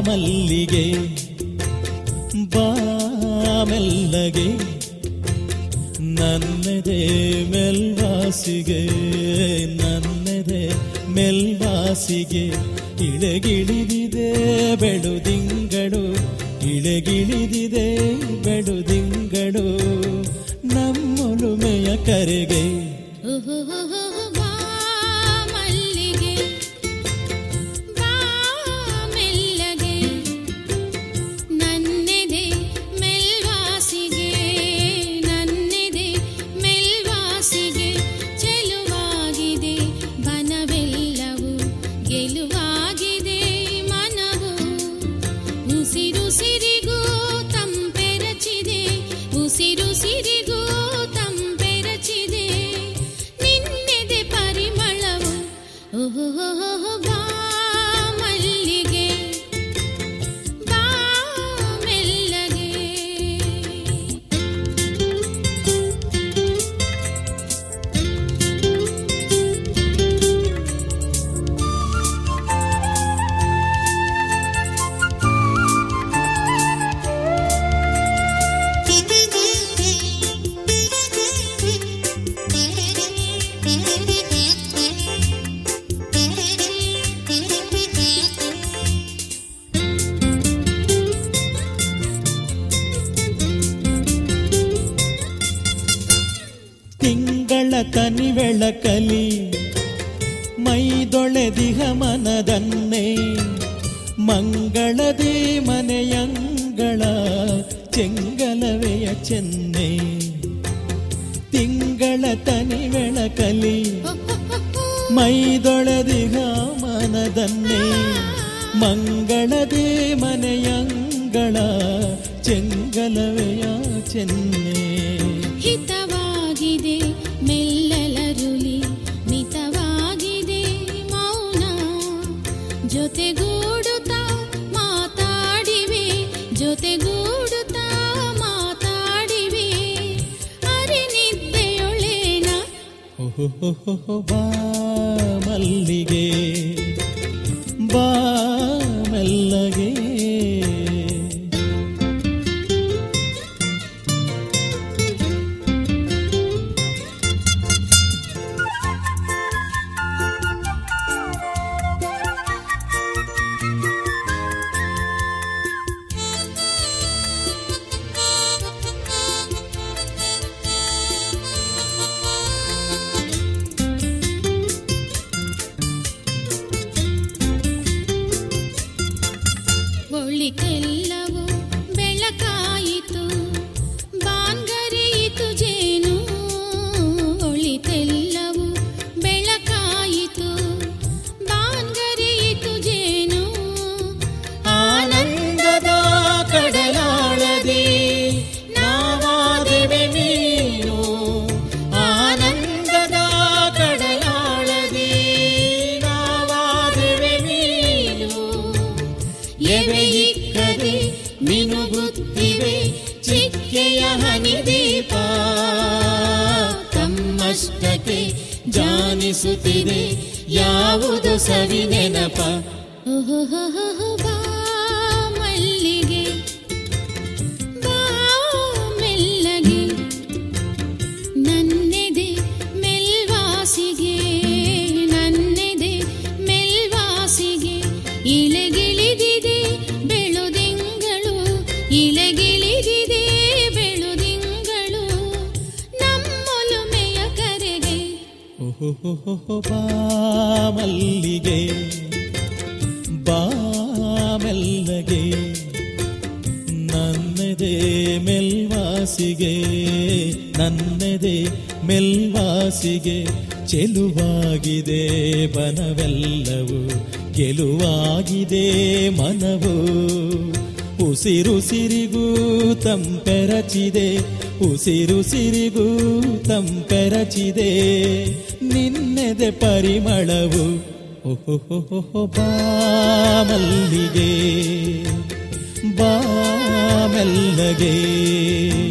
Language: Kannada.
ಮಲ್ಲಿಗೆ ಬಾ ಮೆಲ್ಲಗೆ ನನ್ನೆದೆ ಮೆಲ್ವಾಸಿಗೆ ನನ್ನೆದೆ ಮೆಲ್ವಾಸಿಗೆ ಇಳೆಗಿಳಿದಿದೆ ಬೆಳುದಿಂಗಳು ಇಳೆಗಿಳಿದಿದೆ ಬೆಳುದಿಂಗಳು ನಮ್ಮೊಲುಮೆಯ ಕರೆಗೆ ತನಿ ಬೆಳಕಲಿ ಮೈದೊಳೆದಿಹ ಮನದನ್ನೇ ಮಂಗಳದಿ ಮನೆಯಂಗಳ ಚೆಂಗಲವೆಯ ಚೆನ್ನೆ ತಿಂಗಳ ತನಿ ಬೆಳಕಲಿ ಮೈದೊಳೆದಿಹ ಮನದನ್ನೇ ಮಂಗಳದಿ ಮನೆಯಂಗಳ ಚೆಂಗಲವೆಯ ಚೆನ್ನೆ ಹಿತವಾಗಿದೆ ಮೆಲ್ಲಲರುಲಿ ಮಿತವಾಗಿದೆ ಮೌನ ಜೊತೆಗೂಡುತ್ತಾ ಮಾತಾಡಿವೆ ಜೊತೆಗೂಡುತ್ತಾ ಮಾತಾಡಿವೆ ಅರೆ ನಿದ್ದೆಯೊಳೇನ ಬಾ ಮಲ್ಲಿಗೆ ಬಾ ಮೆಲ್ಲಗೆ ಒಳಿತೆಲ್ಲವೂ ಬೆಳಕಾಯಿತು ಬಾಂಗರೆಯಿತು ಜೇನು ಒಳಿತೆಲ್ಲವೂ ಬೆಳಕಾಯಿತು ಬಾಂಗರೆಯಿತು ಜೇನು ಆನಂದದ ಕಡಲಾಳದಿ ನಾವಾದೆವೆ ನೀನು ಆನಂದದ ಕಡಲಾಳದಿ ನಾವಾದೆವೆ ನೀನು ಎವೆಯಿಕ್ಕದೆ ಮಿನುಗುತ್ತಿವೆ ಚಿಕ್ಕೆಯ ಹನಿದೀಪ ತಮ್ಮಷ್ಟಕ್ಕೆ ಜಾನಿಸುತ್ತಿದೆ ಯಾವುದು ಸವಿ ನೆನಪ ಬಾ ಮಲ್ಲಿಗೆ ಬಾ ಮೆಲ್ಲಗೆ ನನ್ನೆದೆ ಮೆಲ್ವಾಸಿಗೆ ನನ್ನೆದೆ ಮೆಲ್ವಾಸಿಗೆ ಇಳೆಗಿಳಿದಿದೆ ಬೆಳುದಿಂಗಳು ಇಳೆಗಿಳಿದಿದೆ ಬೆಳುದಿಂಗಳು ನಮ್ಮೊಲುಮೆಯ ಕರೆಗೆ ಬಾ ಮಲ್ಲಿಗೆ ಬಾ ಮೆಲ್ಲಗೆ ನನ್ನೆದೆ ಮೆಲ್ವಾಸಿಗೆ ನನ್ನೆದೆ ಮೆಲ್ವಾಸಿಗೆ ಚೆಲುವಾಗಿದೆ ಬನವೆಲ್ಲವೂ ಗೆಲುವಾಗಿದೆ ಮನವು ಉಸಿರುಸಿರಿಗೂ ತಂಪೆರಚಿದೆ ಉಸಿರುಸಿರಿಗೂ ತಂಪೆರಚಿದೆ ನಿನ್ನೆದೆ ಪರಿಮಳವು ಬಾ ಮಲ್ಲಿಗೆ ಬಾ ಮೆಲ್ಲಗೆ